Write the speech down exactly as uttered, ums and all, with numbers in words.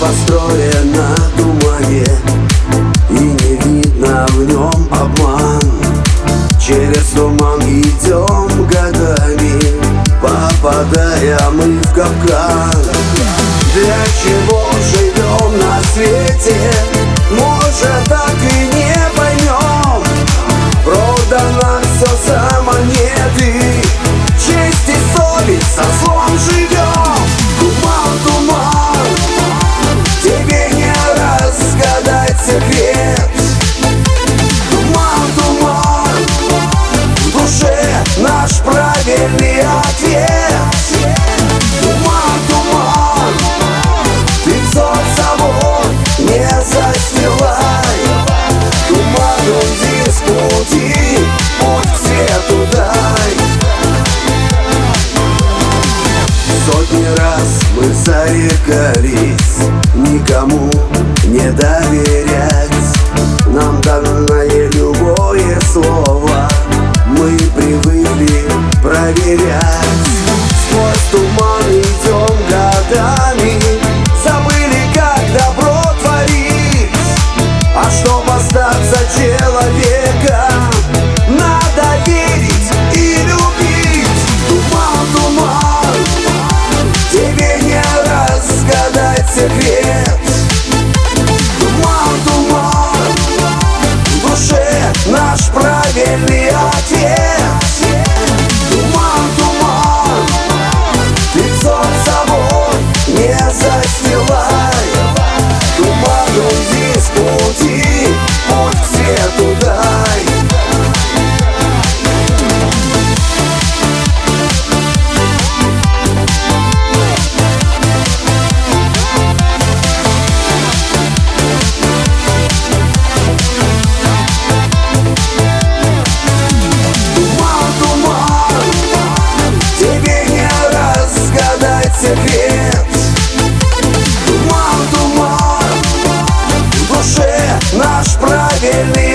построен на тумане, и не видно в нем обман. Через туман идем годами, попадая мы в капкан. Для чего живем на свете, может, так и не поймем. Продано все за монеты, честь и совесть со злом живем. Туман, туман, тебе не разгадать секрет. Туман, туман, в душе наш правильный ответ. Туман, туман, ты взор собой не застилай. Туману здесь пути, путь к свету дай. Сотни раз мы зарекались никому не доверять. Нам данное любое слово мы привыкли проверять. Сквозь туман идем годами, забыли, как добро творить. А чтоб остаться человеком, надо верить и любить. Туман, туман, тебе не разгадать секрет. Туман, туман, в душе наш правильный ответ. Туман, туман, ты взор собой не застилай. Туману здесь пути, путь к свету дай. Туман, туман, тебе не разгадать секрет. Туман, туман, в душе наш правильный